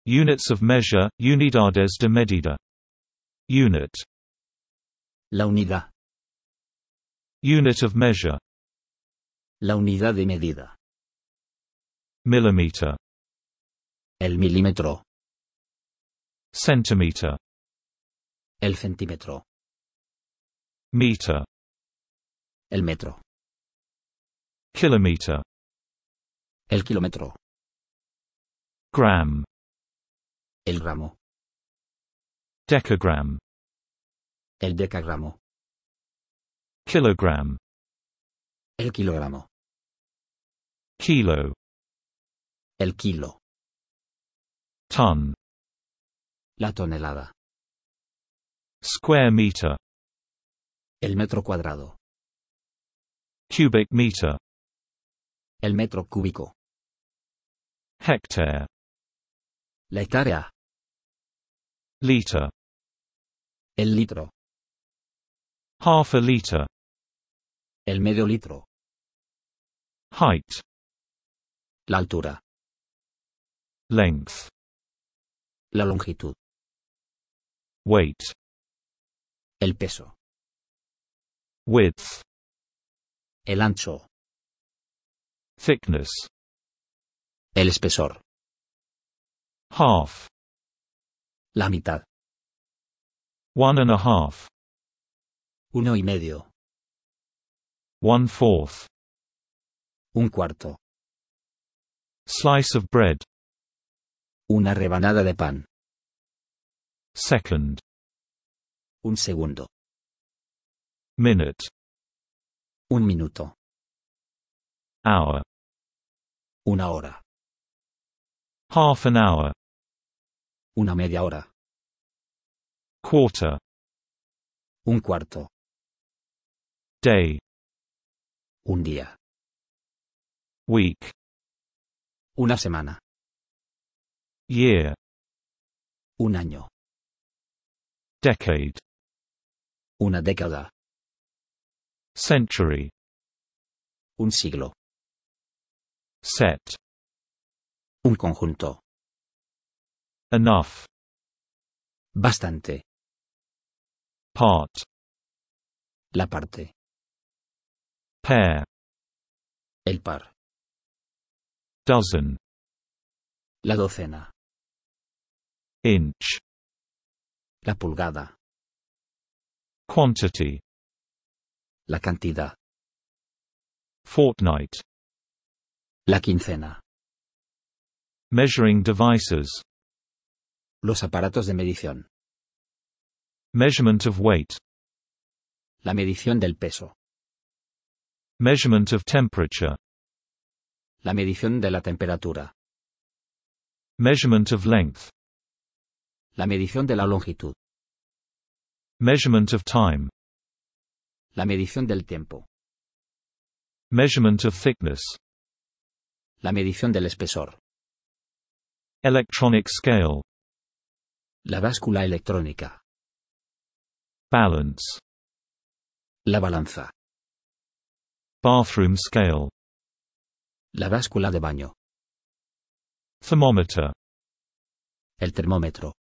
Units of measure, unidades de medida. Unit. La unidad. Unit of measure. La unidad de medida. Millimeter. El milímetro. Centimeter. El centímetro. Meter. El metro. Kilometer. El kilómetro. Gram. El gramo. Decagram. El decagramo. Kilogram. El kilogramo. Kilo. El kilo. Ton. La tonelada. Square meter. El metro cuadrado. Cubic meter. El metro cúbico. Hectare. La hectárea. Liter. El litro. Half a liter. El medio litro. Height. La altura. Length. La longitud. Weight. El peso. Width. El ancho. Thickness. El espesor. Half. La mitad. 1.5. 1,5. 1/4. Un cuarto. Slice of bread. Una rebanada de pan. Second. Un segundo. Minute. Un minuto. Hour. Una hora. Half an hour. Una media hora. Quarter. Un cuarto. Day. Un día. Week. Una semana. Year. Un año. Decade. Una década. Century. Un siglo. Set. Un conjunto. Enough. Bastante. Part. La parte. Pair. El par. Dozen. La docena. Inch. La pulgada. Quantity. La cantidad. Fortnight. La quincena. Measuring devices. Los aparatos de medición. Measurement of weight. La medición del peso. Measurement of temperature. La medición de la temperatura. Measurement of length. La medición de la longitud. Measurement of time. La medición del tiempo. Measurement of thickness. La medición del espesor. Electronic scale. La báscula electrónica. Balance. La balanza. Bathroom scale. La báscula de baño. Thermometer. El termómetro.